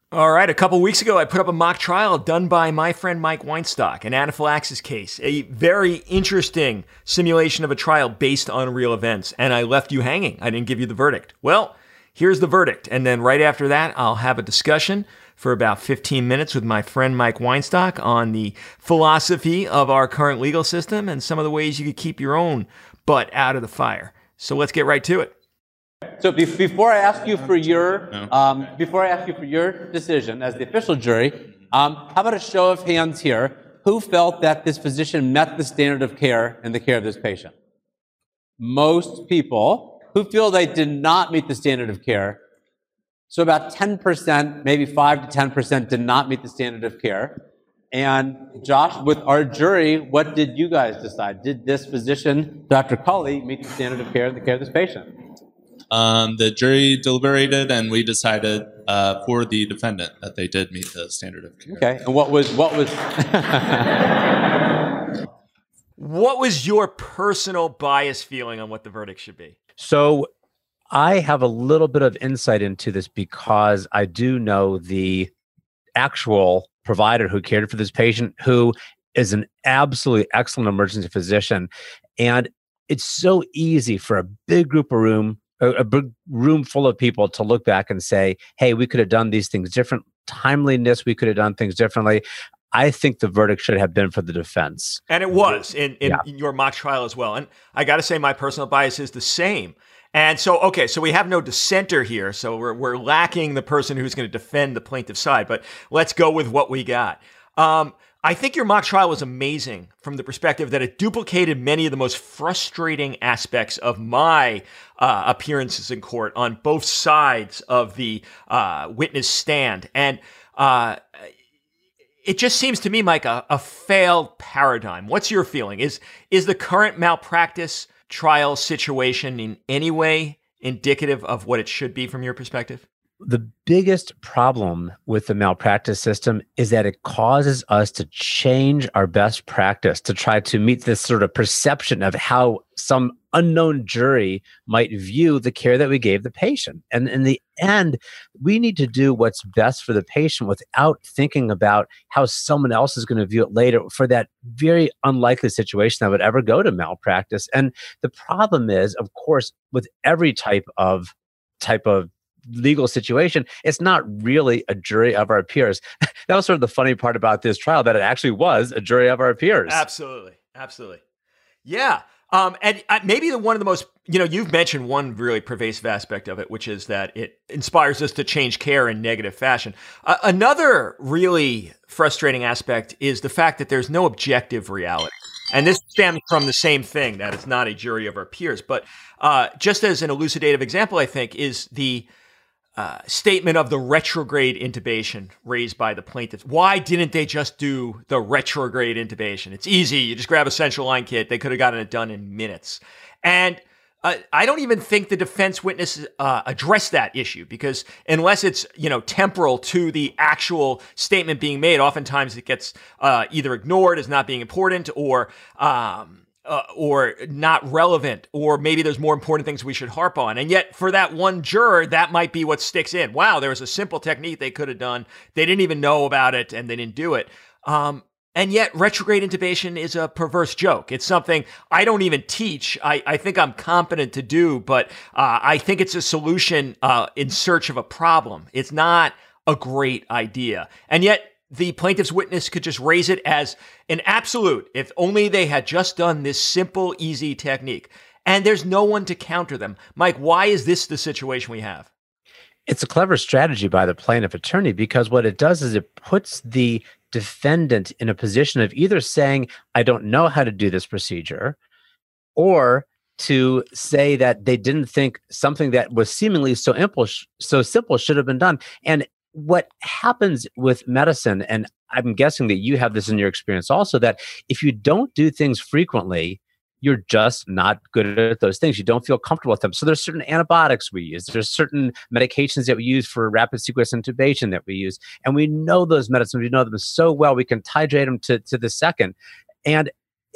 All right, a couple weeks ago, I put up a mock trial done by my friend Mike Weinstock, an anaphylaxis case, a very interesting simulation of a trial based on real events, and I left you hanging. I didn't give you the verdict. Well, here's the verdict, and then right after that, I'll have a discussion for about 15 minutes with my friend Mike Weinstock on the philosophy of our current legal system and some of the ways you could keep your own butt out of the fire. So let's get right to it. So before I ask you for your decision as the official jury, how about a show of hands here? Who felt that this physician met the standard of care in the care of this patient? Most people. Who feel they did not meet the standard of care? So about 10%, maybe 5 to 10% did not meet the standard of care. And Josh, with our jury, what did you guys decide? Did this physician, Dr. Cully, meet the standard of care in the care of this patient? The jury deliberated, and we decided for the defendant that they did meet the standard of care. Okay, and what was what was your personal bias feeling on what the verdict should be? So I have a little bit of insight into this because I do know the actual provider who cared for this patient, who is an absolutely excellent emergency physician. And it's so easy for a big room full of people to look back and say, hey, we could have done these things different. Timeliness, we could have done things differently. I think the verdict should have been for the defense. And it was in your mock trial as well. And I got to say, my personal bias is the same. And so, okay, so we have no dissenter here. So we're lacking the person who's going to defend the plaintiff's side. But let's go with what we got. I think your mock trial was amazing from the perspective that it duplicated many of the most frustrating aspects of my appearances in court on both sides of the witness stand. And it just seems to me, Mike, a failed paradigm. What's your feeling? Is the current malpractice trial situation in any way indicative of what it should be from your perspective? The biggest problem with the malpractice system is that it causes us to change our best practice to try to meet this sort of perception of how some unknown jury might view the care that we gave the patient. And in the end, we need to do what's best for the patient without thinking about how someone else is going to view it later for that very unlikely situation that would ever go to malpractice. And the problem is, of course, with every type of legal situation, it's not really a jury of our peers. That was sort of the funny part about this trial, that it actually was a jury of our peers. Absolutely. Yeah. And maybe one of the most, you've mentioned one really pervasive aspect of it, which is that it inspires us to change care in negative fashion. Another really frustrating aspect is the fact that there's no objective reality. And this stems from the same thing, that it's not a jury of our peers. But just as an elucidative example, I think, is the statement of the retrograde intubation raised by the plaintiffs. Why didn't they just do the retrograde intubation? It's easy. You just grab a central line kit. They could have gotten it done in minutes. And I don't even think the defense witnesses addressed that issue, because unless it's temporal to the actual statement being made, oftentimes it gets either ignored as not being important or not relevant, or maybe there's more important things we should harp on. And yet for that one juror, that might be what sticks in. Wow, there was a simple technique they could have done. They didn't even know about it and they didn't do it. And yet retrograde intubation is a perverse joke. It's something I don't even teach. I think I'm competent to do, but I think it's a solution in search of a problem. It's not a great idea. And yet the plaintiff's witness could just raise it as an absolute, if only they had just done this simple, easy technique. And there's no one to counter them. Mike, why is this the situation we have? It's a clever strategy by the plaintiff attorney, because what it does is it puts the defendant in a position of either saying, I don't know how to do this procedure, or to say that they didn't think something that was seemingly so simple should have been done. And what happens with medicine, and I'm guessing that you have this in your experience also, that if you don't do things frequently, you're just not good at those things. You don't feel comfortable with them. So there's certain antibiotics we use. There's certain medications that we use for rapid sequence intubation that we use. And we know those medicines. We know them so well, we can titrate them to the second. And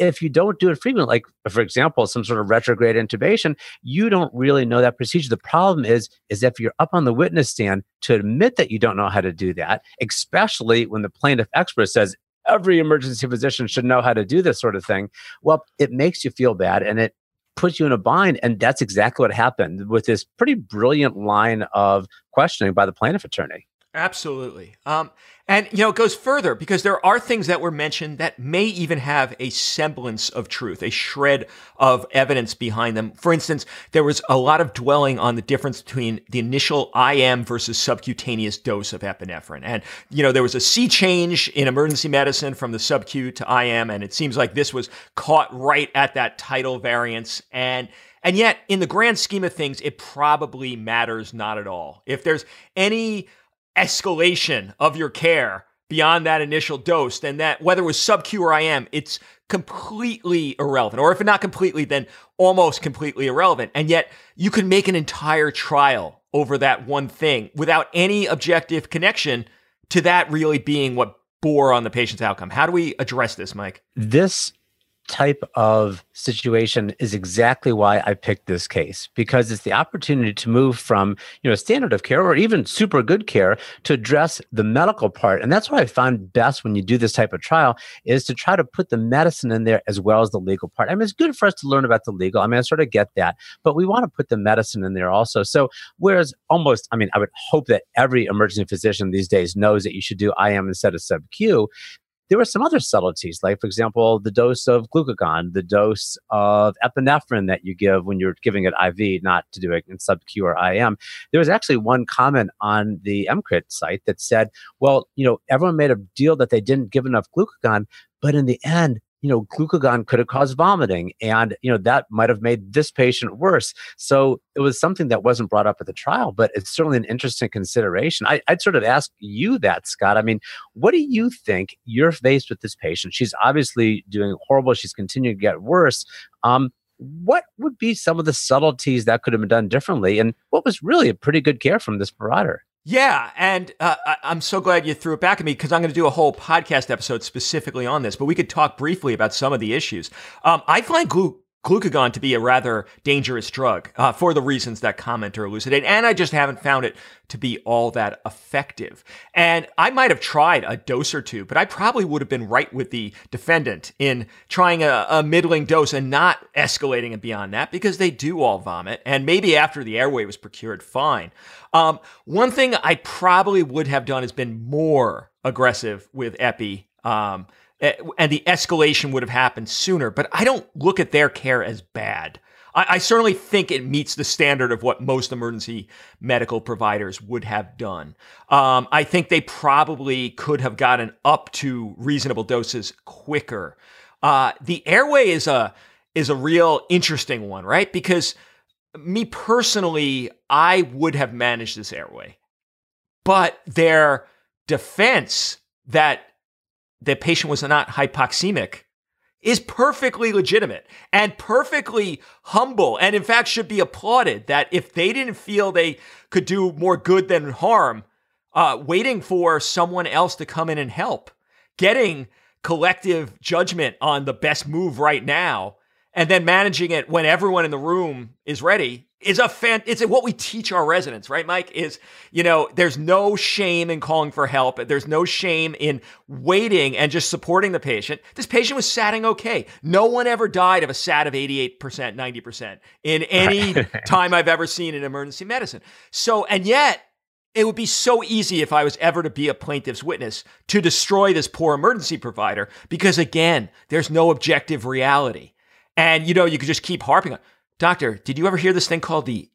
if you don't do it frequently, like for example, some sort of retrograde intubation, you don't really know that procedure. The problem is if you're up on the witness stand to admit that you don't know how to do that, especially when the plaintiff expert says every emergency physician should know how to do this sort of thing. Well, it makes you feel bad and it puts you in a bind. And that's exactly what happened with this pretty brilliant line of questioning by the plaintiff attorney. Absolutely. And, it goes further because there are things that were mentioned that may even have a semblance of truth, a shred of evidence behind them. For instance, there was a lot of dwelling on the difference between the initial IM versus subcutaneous dose of epinephrine. And, there was a sea change in emergency medicine from the subcu to IM, and it seems like this was caught right at that tidal variance. And yet, in the grand scheme of things, it probably matters not at all. If there's any escalation of your care beyond that initial dose, then that, whether it was sub-Q or IM, it's completely irrelevant. Or if not completely, then almost completely irrelevant. And yet you can make an entire trial over that one thing without any objective connection to that really being what bore on the patient's outcome. How do we address this, Mike? This type of situation is exactly why I picked this case, because it's the opportunity to move from, standard of care or even super good care to address the medical part. And that's what I found best when you do this type of trial is to try to put the medicine in there as well as the legal part. I mean, it's good for us to learn about the legal. I mean, I sort of get that, but we want to put the medicine in there also. So whereas I would hope that every emergency physician these days knows that you should do IM instead of sub-Q. There were some other subtleties, like, for example, the dose of glucagon, the dose of epinephrine that you give when you're giving it IV, not to do it in sub-Q or IM. There was actually one comment on the EMCrit site that said, well, everyone made a deal that they didn't give enough glucagon, but in the end, glucagon could have caused vomiting, and, that might have made this patient worse. So it was something that wasn't brought up at the trial, but it's certainly an interesting consideration. I'd sort of ask you that, Scott. I mean, what do you think? You're faced with this patient. She's obviously doing horrible. She's continuing to get worse. What would be some of the subtleties that could have been done differently? And what was really a pretty good care from this provider? Yeah, and I'm so glad you threw it back at me because I'm going to do a whole podcast episode specifically on this, but we could talk briefly about some of the issues. I find glucagon to be a rather dangerous drug for the reasons that commenter elucidated, and I just haven't found it to be all that effective. And I might have tried a dose or two, but I probably would have been right with the defendant in trying a middling dose and not escalating it beyond that because they do all vomit, and maybe after the airway was procured, fine. One thing I probably would have done is been more aggressive with epi, and the escalation would have happened sooner, but I don't look at their care as bad. I certainly think it meets the standard of what most emergency medical providers would have done. I think they probably could have gotten up to reasonable doses quicker. The airway is a real interesting one, right? Because me personally, I would have managed this airway, but their defense that the patient was not hypoxemic is perfectly legitimate and perfectly humble, and in fact should be applauded, that if they didn't feel they could do more good than harm, waiting for someone else to come in and help, getting collective judgment on the best move right now, and then managing it when everyone in the room is ready is it's what we teach our residents, right, Mike? Is, there's no shame in calling for help. There's no shame in waiting and just supporting the patient. This patient was SATing okay. No one ever died of a SAT of 88%, 90% in any time I've ever seen in emergency medicine. So, and yet, it would be so easy if I was ever to be a plaintiff's witness to destroy this poor emergency provider because, again, there's no objective reality. And, you could just keep harping on, doctor, did you ever hear this thing called the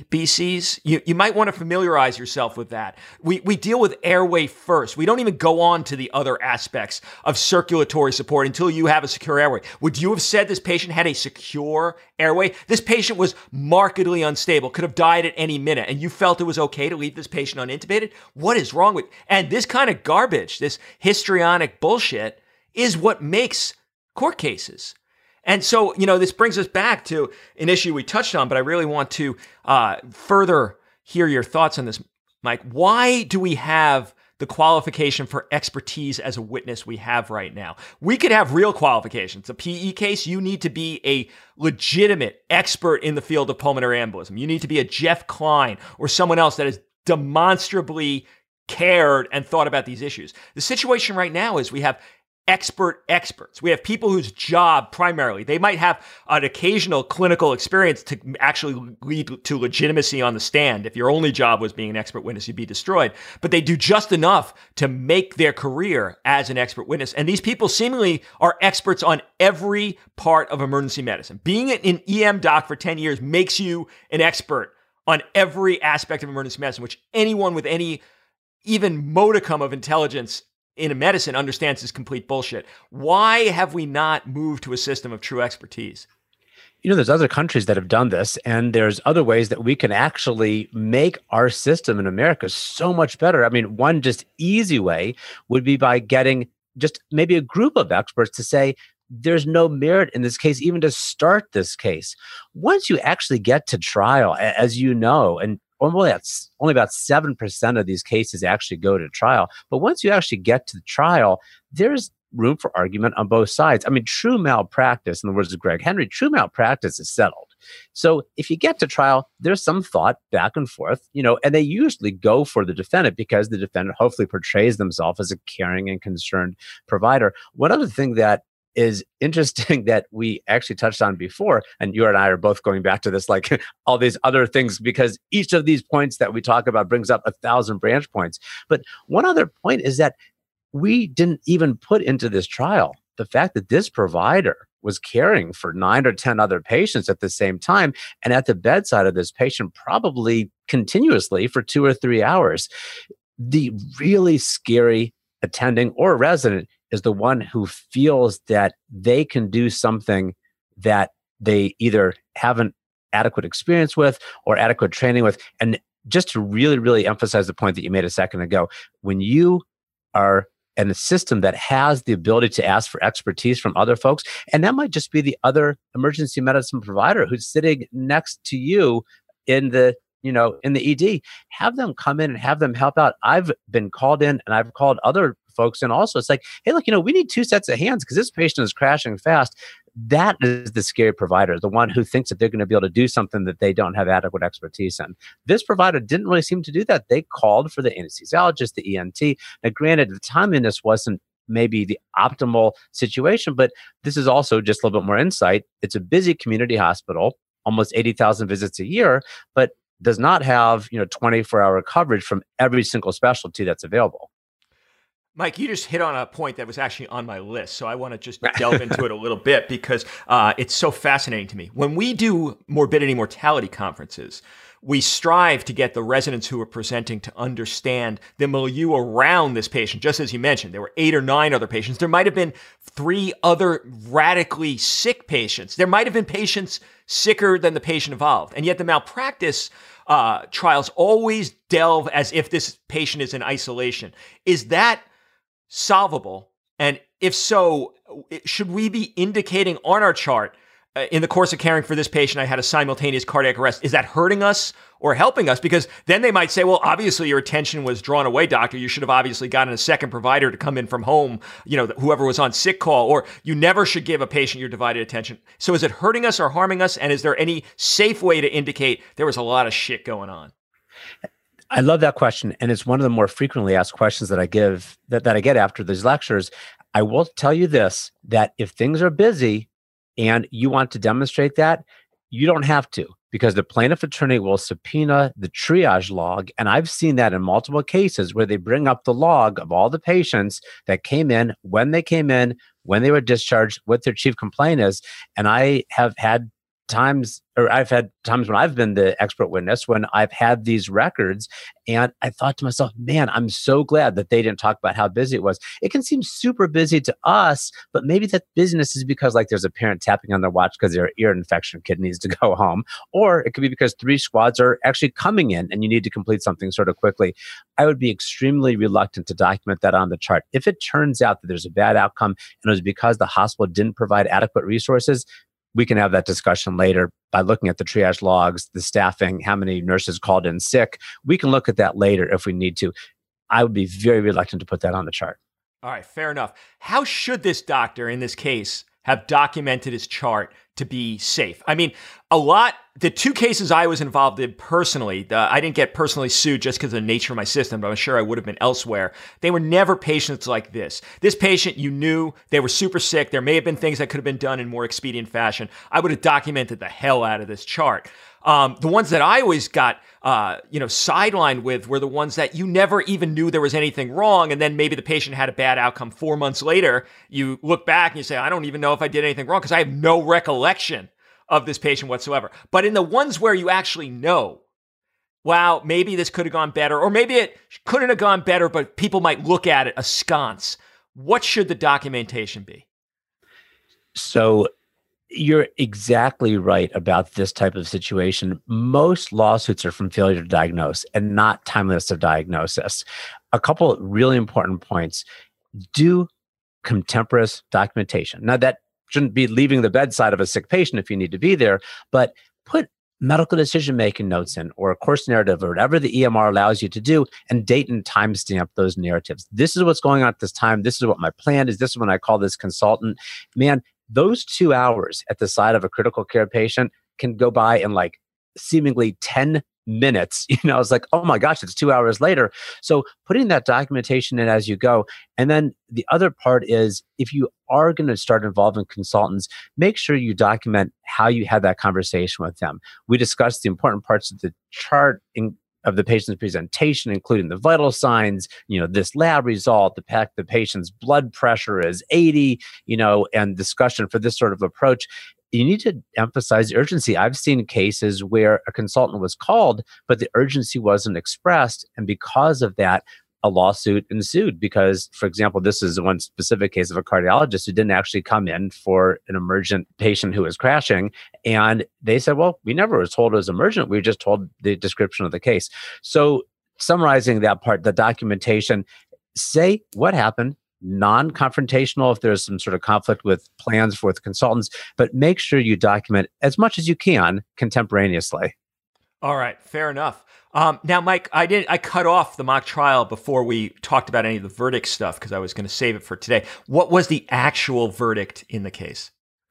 ABCs? You might want to familiarize yourself with that. We deal with airway first. We don't even go on to the other aspects of circulatory support until you have a secure airway. Would you have said this patient had a secure airway? This patient was markedly unstable, could have died at any minute, and you felt it was okay to leave this patient unintubated? What is wrong with... And this kind of garbage, this histrionic bullshit, is what makes court cases. And so, this brings us back to an issue we touched on, but I really want to further hear your thoughts on this, Mike. Why do we have the qualification for expertise as a witness we have right now. We could have real qualifications. A PE case, you need to be a legitimate expert in the field of pulmonary embolism. You need to be a Jeff Klein or someone else that has demonstrably cared and thought about these issues. The situation right now is we have experts. We have people whose job primarily, they might have an occasional clinical experience to actually lead to legitimacy on the stand. If your only job was being an expert witness, you'd be destroyed. But they do just enough to make their career as an expert witness. And these people seemingly are experts on every part of emergency medicine. Being an EM doc for 10 years makes you an expert on every aspect of emergency medicine, which anyone with any even modicum of intelligence in a medicine understands is complete bullshit. Why have we not moved to a system of true expertise? There's other countries that have done this, and there's other ways that we can actually make our system in America so much better. I mean, one just easy way would be by getting just maybe a group of experts to say, there's no merit in this case, even to start this case. Once you actually get to trial, as you know, and only about 7% of these cases actually go to trial. But once you actually get to the trial, there's room for argument on both sides. I mean, true malpractice, in the words of Greg Henry, true malpractice is settled. So if you get to trial, there's some thought back and forth, and they usually go for the defendant because the defendant hopefully portrays themselves as a caring and concerned provider. One other thing that is interesting that we actually touched on before, and you and I are both going back to this, like all these other things, because each of these points that we talk about brings up 1,000 branch points. But one other point is that we didn't even put into this trial the fact that this provider was caring for 9 or 10 other patients at the same time, and at the bedside of this patient probably continuously for 2 or 3 hours. The really scary attending or resident is the one who feels that they can do something that they either haven't adequate experience with or adequate training with. And just to really, really emphasize the point that you made a second ago, when you are in a system that has the ability to ask for expertise from other folks, and that might just be the other emergency medicine provider who's sitting next to you in the ED, have them come in and have them help out. I've been called in and I've called other folks in also. It's like, hey, look, we need 2 sets of hands because this patient is crashing fast. That is the scary provider, the one who thinks that they're going to be able to do something that they don't have adequate expertise in. This provider didn't really seem to do that. They called for the anesthesiologist, the ENT. Now, granted, the timeliness wasn't maybe the optimal situation, but this is also just a little bit more insight. It's a busy community hospital, almost 80,000 visits a year, but does not have 24-hour coverage from every single specialty that's available. Mike, you just hit on a point that was actually on my list, so I want to just delve into it a little bit because it's so fascinating to me. When we do morbidity mortality conferences, we strive to get the residents who are presenting to understand the milieu around this patient. Just as you mentioned, there were 8 or 9 other patients. There might have been 3 other radically sick patients. There might have been patients sicker than the patient involved. And yet the malpractice trials always delve as if this patient is in isolation. Is that solvable? And if so, should we be indicating on our chart, in the course of caring for this patient, I had a simultaneous cardiac arrest? Is that hurting us or helping us? Because then they might say, well, obviously your attention was drawn away, doctor. You should have obviously gotten a second provider to come in from home, whoever was on sick call, or you never should give a patient your divided attention. So is it hurting us or harming us? And is there any safe way to indicate there was a lot of shit going on? I love that question. And it's one of the more frequently asked questions that I give, that I get after these lectures. I will tell you this, that if things are busy and you want to demonstrate that, you don't have to, because the plaintiff attorney will subpoena the triage log. And I've seen that in multiple cases where they bring up the log of all the patients that came in, when they came in, when they were discharged, what their chief complaint is. And I have had times, or I've had times when I've been the expert witness when I've had these records, and I thought to myself, man, I'm so glad that they didn't talk about how busy it was. It can seem super busy to us, but maybe that busyness is because like there's a parent tapping on their watch because their ear infection kid needs to go home, or it could be because 3 squads are actually coming in and you need to complete something sort of quickly. I would be extremely reluctant to document that on the chart. If it turns out that there's a bad outcome and it was because the hospital didn't provide adequate resources, we can have that discussion later by looking at the triage logs, the staffing, how many nurses called in sick. We can look at that later if we need to. I would be very reluctant to put that on the chart. All right, fair enough. How should this doctor in this case have documented his chart to be safe? I mean, the two cases I was involved in personally, I didn't get personally sued just because of the nature of my system, but I'm sure I would have been elsewhere. They were never patients like this. This patient, you knew they were super sick. There may have been things that could have been done in more expedient fashion. I would have documented the hell out of this chart. The ones that I always got, sidelined with were the ones that you never even knew there was anything wrong. And then maybe the patient had a bad outcome 4 months later. You look back and you say, I don't even know if I did anything wrong because I have no recollection of this patient whatsoever. But in the ones where you actually know, wow, maybe this could have gone better, or maybe it couldn't have gone better, but people might look at it askance. What should the documentation be? So you're exactly right about this type of situation. Most lawsuits are from failure to diagnose and not timeliness of diagnosis. A couple of really important points. Do contemporaneous documentation. Now, that shouldn't be leaving the bedside of a sick patient if you need to be there, but put medical decision-making notes in, or a course narrative, or whatever the EMR allows you to do, and date and timestamp those narratives. This is what's going on at this time. This is what my plan is. This is when I call this consultant. Man, those 2 hours at the side of a critical care patient can go by in like seemingly 10 minutes. It's like, oh my gosh, it's 2 hours later. So putting that documentation in as you go. And then the other part is, if you are going to start involving consultants, make sure you document how you had that conversation with them. We discussed the important parts of the chart of the patient's presentation, including the vital signs, this lab result, the fact the patient's blood pressure is 80, and discussion for this sort of approach. You need to emphasize urgency. I've seen cases where a consultant was called, but the urgency wasn't expressed. And because of that, a lawsuit ensued because, for example, this is one specific case of a cardiologist who didn't actually come in for an emergent patient who was crashing. And they said, well, we never were told it was emergent. We were just told the description of the case. So summarizing that part, the documentation, say what happened, non-confrontational if there's some sort of conflict with plans with consultants, but make sure you document as much as you can contemporaneously. All right, fair enough. Now, Mike, I cut off the mock trial before we talked about any of the verdict stuff because I was going to save it for today. What was the actual verdict in the case?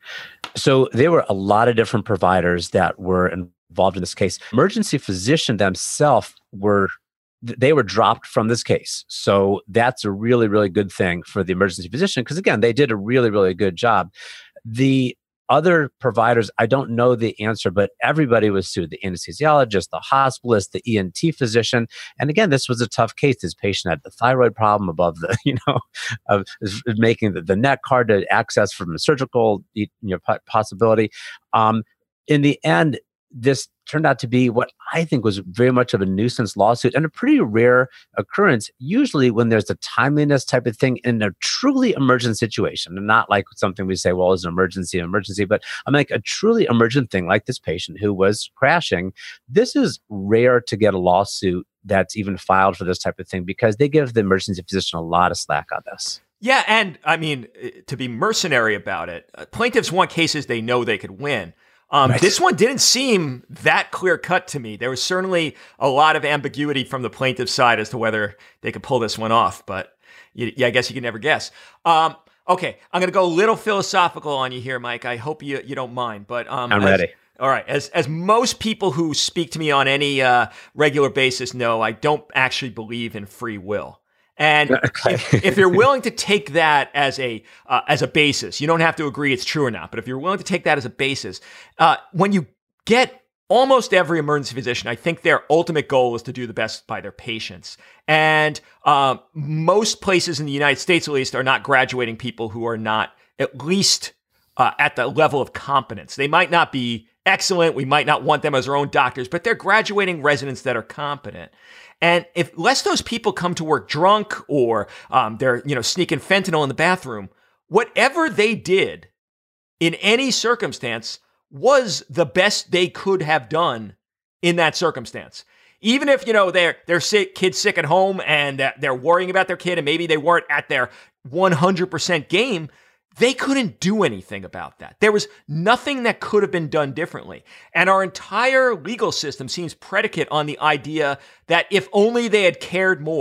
So there were a lot of different providers that were involved in this case. Emergency physician themselves were dropped from this case. So that's a really, really good thing for the emergency physician because, again, they did a really, really good job. The other providers, I don't know the answer, but everybody was sued. The anesthesiologist, the hospitalist, the ENT physician. And again, this was a tough case. This patient had the thyroid problem above the, of making the neck hard to access from a surgical possibility. In the end, this turned out to be what I think was very much of a nuisance lawsuit and a pretty rare occurrence, usually when there's a timeliness type of thing in a truly emergent situation, and not like something we say, well, it's an emergency, but I'm like a truly emergent thing like this patient who was crashing. This is rare to get a lawsuit that's even filed for this type of thing because they give the emergency physician a lot of slack on this. Yeah, and I mean, to be mercenary about it, plaintiffs want cases they know they could win. Right. This one didn't seem that clear cut to me. There was certainly a lot of ambiguity from the plaintiff's side as to whether they could pull this one off, but I guess you can never guess. Okay, I'm going to go a little philosophical on you here, Mike. I hope you don't mind, but I'm ready. All right. As most people who speak to me on any regular basis know, I don't actually believe in free will. And if you're willing to take that as a basis, you don't have to agree it's true or not, but if you're willing to take that as a basis, when you get almost every emergency physician, I think their ultimate goal is to do the best by their patients. And most places in the United States, at least, are not graduating people who are not at least at the level of competence. They might not be excellent. We might not want them as our own doctors, but they're graduating residents that are competent. And unless those people come to work drunk or they're sneaking fentanyl in the bathroom, whatever they did in any circumstance was the best they could have done in that circumstance. Even if they're sick, kids sick at home, and they're worrying about their kid, and maybe they weren't at their 100% game, they couldn't do anything about that. There was nothing that could have been done differently. And our entire legal system seems predicate on the idea that if only they had cared more,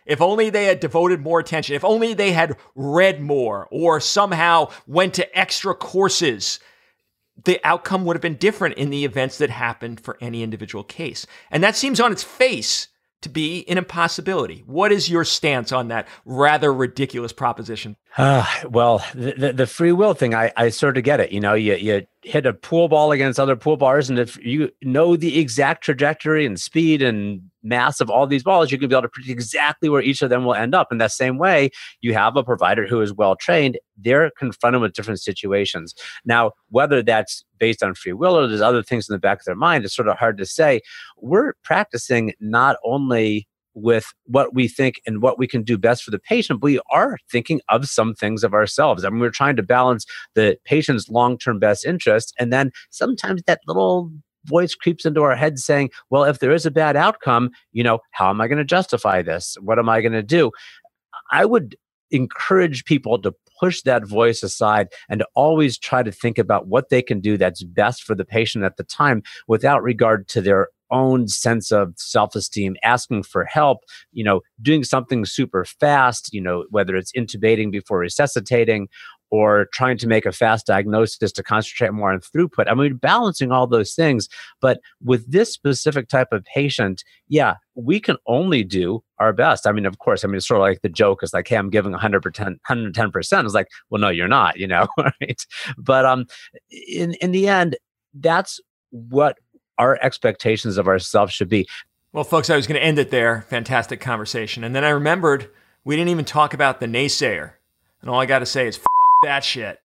if only they had devoted more attention, if only they had read more or somehow went to extra courses, the outcome would have been different in the events that happened for any individual case. And that seems on its face to be an impossibility. What is your stance on that rather ridiculous proposition? Well, the free will thing, I sort of get it. You hit a pool ball against other pool bars, and if you know the exact trajectory and speed and mass of all these balls, you can be able to predict exactly where each of them will end up. In that same way, you have a provider who is well trained. They're confronted with different situations. Now, whether that's based on free will or there's other things in the back of their mind, it's sort of hard to say. We're practicing not only with what we think and what we can do best for the patient, but we are thinking of some things of ourselves. I mean, we're trying to balance the patient's long-term best interest. And then sometimes that little voice creeps into our head saying, well, if there is a bad outcome, how am I going to justify this? What am I going to do? I would encourage people to push that voice aside and to always try to think about what they can do that's best for the patient at the time without regard to their own sense of self-esteem, asking for help, doing something super fast, whether it's intubating before resuscitating or trying to make a fast diagnosis to concentrate more on throughput. I mean, balancing all those things. But with this specific type of patient, we can only do our best. I mean, of course, it's sort of like the joke is like, hey, I'm giving 100%, 110%. It's like, well, no, you're not, right? But in the end, that's what our expectations of ourselves should be. Well, folks, I was going to end it there. Fantastic conversation. And then I remembered we didn't even talk about the naysayer. And all I got to say is, that shit.